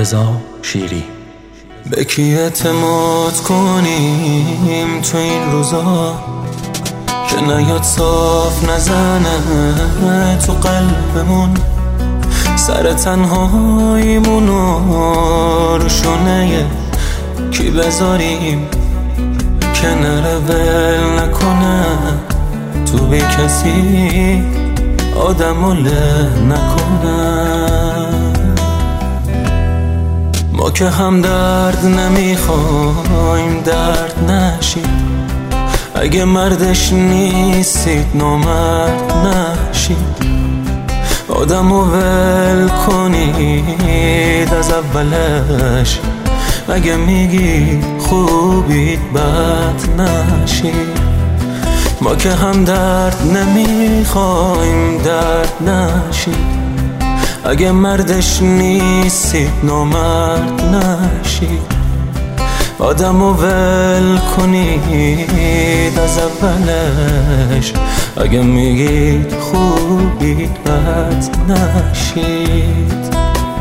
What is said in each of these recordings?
رضا شیری. به کی اعتماد کنیم تو این روزا که نیاد صاف نزنه تو قلبمون، سر تنهاییمونو رو شونه کی بذاریم که نره ول نکنه تو بی کسی آدمو له نکنه. ما که هم درد نمیخوایم درد نشید، اگه مردش نیستید نامرد نشید، آدمو ول کنید از اولش، اگه میگی خوبید بد نشید. ما که هم درد نمیخوایم درد نشید، اگه مردش نیستید نامرد نشید، آدمو ول کنید از اولش، اگه میگید خوبید بد نشید.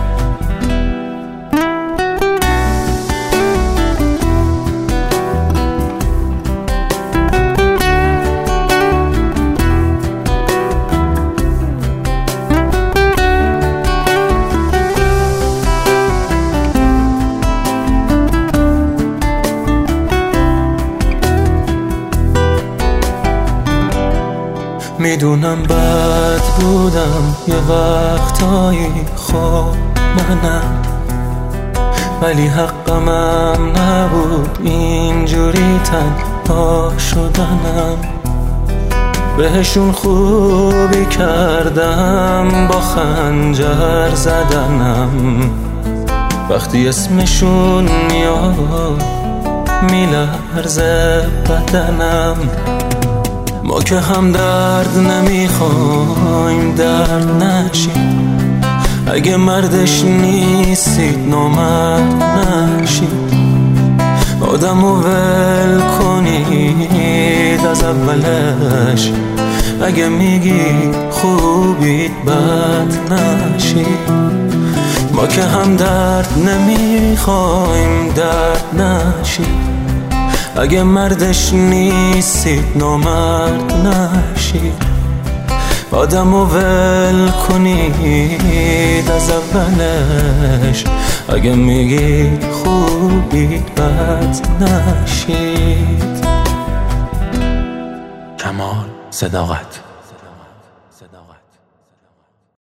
میدونم بد بودم یه وقتایی، خب منم، ولی حقمم نبود اینجوری تنها شدنم. بهشون خوبی کردم با خنجر زدنم، وقتی اسمشون میاد میلرزه بدنم. ما که هم درد نمیخوایم درد نشید، اگه مردش نیستید نامرد نشید، آدمو ول کنید از اولش، اگه میگی خوبید بد نشید. ما که هم درد نمیخوایم درد نشید، اگه مردش نیستید نامرد نشید، آدمو ول کنید از اولش، اگه میگید خوبید بد نشید. کمال صداقت.